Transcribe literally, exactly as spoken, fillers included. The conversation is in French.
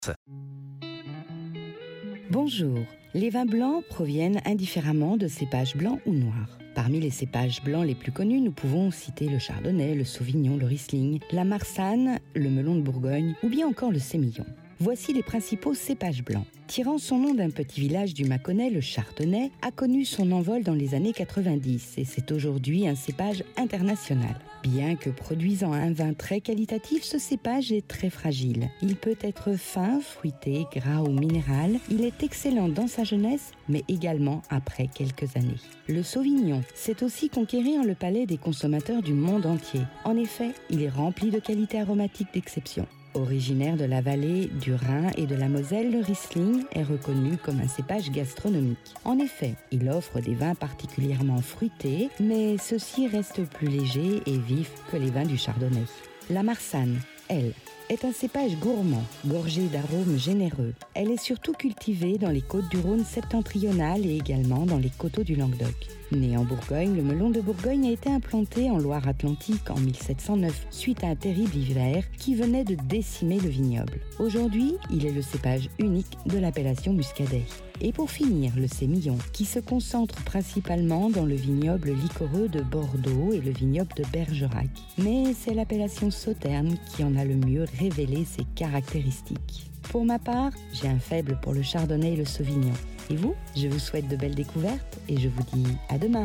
Bonjour. Les vins blancs proviennent indifféremment de cépages blancs ou noirs. Parmi les cépages blancs les plus connus, nous pouvons citer le chardonnay, le sauvignon, le riesling, la marsanne, le melon de Bourgogne ou bien encore le sémillon. Voici les principaux cépages blancs. Tirant son nom d'un petit village du Mâconnais, le chardonnay a connu son envol dans les années quatre-vingt-dix et c'est aujourd'hui un cépage international. Bien que produisant un vin très qualitatif, ce cépage est très fragile. Il peut être fin, fruité, gras ou minéral. Il est excellent dans sa jeunesse, mais également après quelques années. Le sauvignon sait aussi conquérir le palais des consommateurs du monde entier. En effet, il est rempli de qualités aromatiques d'exception. Originaire de la vallée du Rhin et de la Moselle, le Riesling est reconnu comme un cépage gastronomique. En effet, il offre des vins particulièrement fruités, mais ceux-ci restent plus légers et vifs que les vins du Chardonnay. La marsanne, elle, est un cépage gourmand, gorgé d'arômes généreux. Elle est surtout cultivée dans les Côtes-du-Rhône septentrionales et également dans les coteaux du Languedoc. Né en Bourgogne, le melon de Bourgogne a été implanté en Loire-Atlantique en mille sept cent neuf, suite à un terrible hiver qui venait de décimer le vignoble. Aujourd'hui, il est le cépage unique de l'appellation Muscadet. Et pour finir, le sémillon, qui se concentre principalement dans le vignoble liquoreux de Bordeaux et le vignoble de Bergerac. Mais c'est l'appellation Sauterne qui en a le mieux révélé ses caractéristiques. Pour ma part, j'ai un faible pour le chardonnay et le sauvignon. Et vous, je vous souhaite de belles découvertes et je vous dis à demain.